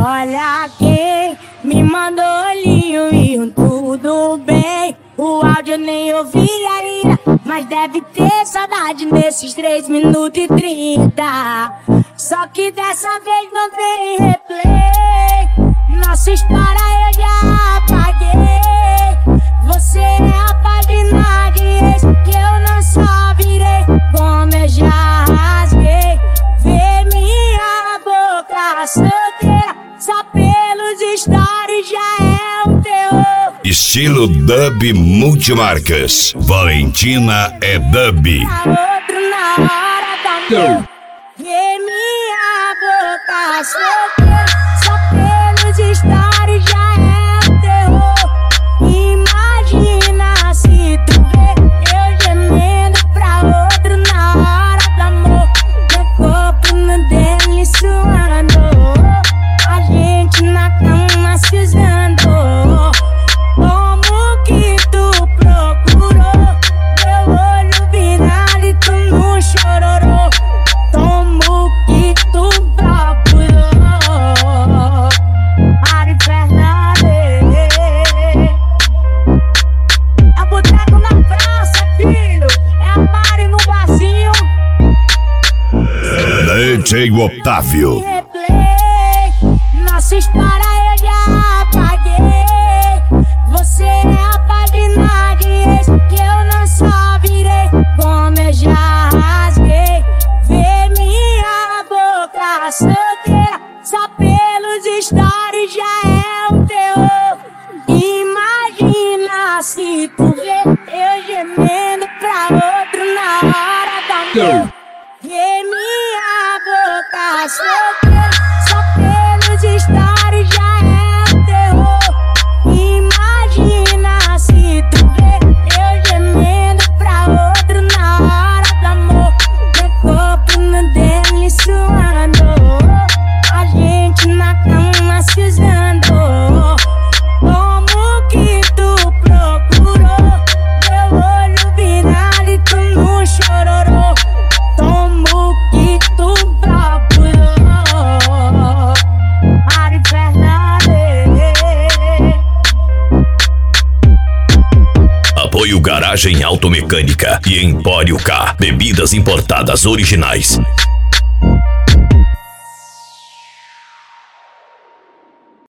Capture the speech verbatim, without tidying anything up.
Olha quem me mandou olhinho e um tudo bem. O áudio eu nem ouvi ainda, mas deve ter saudade nesses três minutos e trinta. Só que dessa vez não tem replay. Nossa história eu já apaguei. Você é a página de ex que eu não só virei, como eu já rasguei. Vê minha boca solteira, só pelos stories já é um terror. Estilo dub multimarcas. Valentina é dub. Outro na hora da noite. Vê minha boca solteira, só pelos stories já é um terror. Imagina se tu vê eu gemendo pra outro na hora do amor. Meu corpo no dele suando, a gente na cama se usando. Como que tu procurou meu olho virado e tu não chororou? Como que tu procurou? Ari Fernandes é o boteco na praça, filho. É a Mari no barzinho. D J Otávio. Replay, nossa história eu já apaguei. Você é a página de ex que eu não só virei, como eu já rasguei. Vê minha boca solteira, só pelos stories já é um terror. Imagina se tu vê eu gemendo pra outro na hora da noite. Vê minha boca solteira, só pelos stories já é um terror. Imagina se tu vê eu gemendo pra outro na hora do amor. Meu corpo no dele suando, a gente na cama se usando. Como que tu procurou meu olho virado e tu não chororou? Como que tu procurou? Ari Fernandes. Apoio Garagem Automecânica e Empório K. Bebidas importadas originais.